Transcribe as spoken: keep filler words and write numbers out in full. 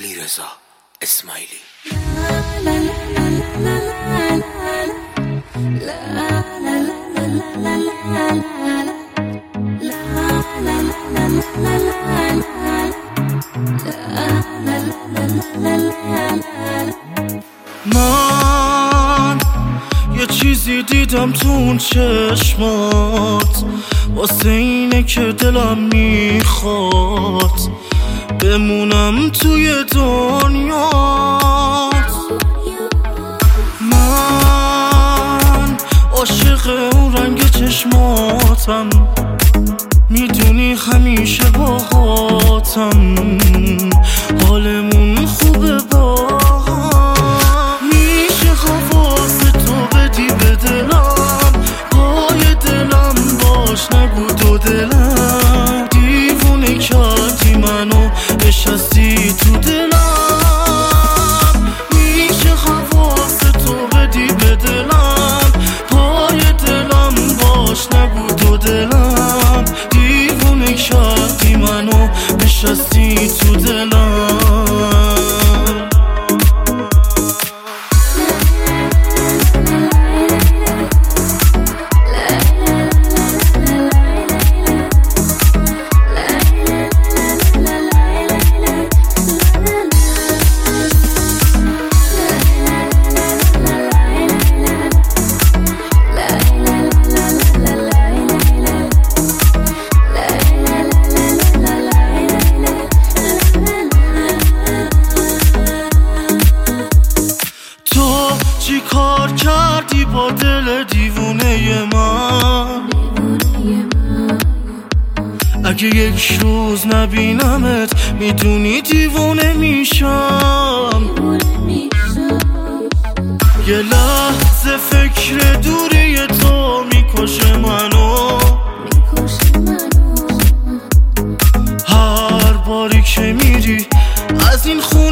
علیرضا اسماعیلی. من یه چیزی دیدم تو اون چشمات، واسه اینه که دلم میخواد بمونم توی دنیات. من عاشق اون رنگ چشماتم، میدونی همیشه باهاتم، حالمون خوبه با هم. میشه حواس تو بدی به دلم، پای دلم باش نگو دو دلم. دیوونه کردی منو نشستی تو دلم. میشه حواس تو بدی به دلم، پای دلم باش نگو دو دلم. دیوونه کردی منو نشستی تو دلم. چی کار کردی با دل دیوونه من؟ اگه یک روز نبینمت میدونی دیوونه میشم. یه لحظه فکر دوری تو میکشه منو، هر باری که میری از این خونه